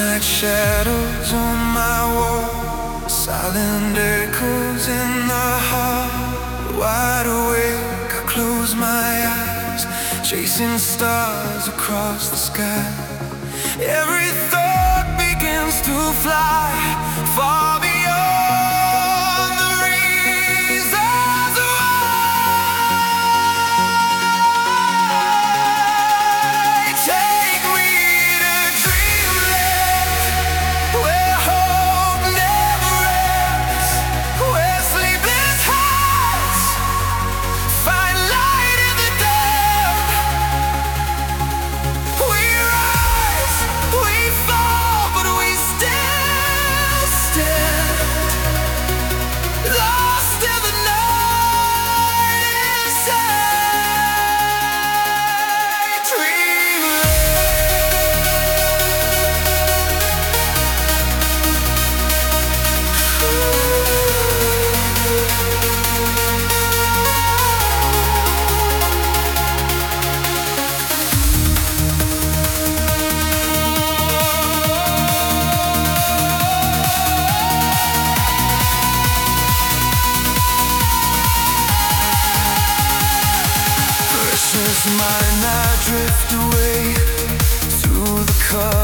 Night shadows on my wall, silent echoes in the heart. Wide awake, I close my eyes, chasing stars across the sky. Every thought begins to fly far beyond the reasons why. Take me to dreamland, where hope never ends, where sleepless hearts find light in the dark. We rise, we fall, but we still stand, lost in the night inside dreamland. Precious mind, I drift away through the color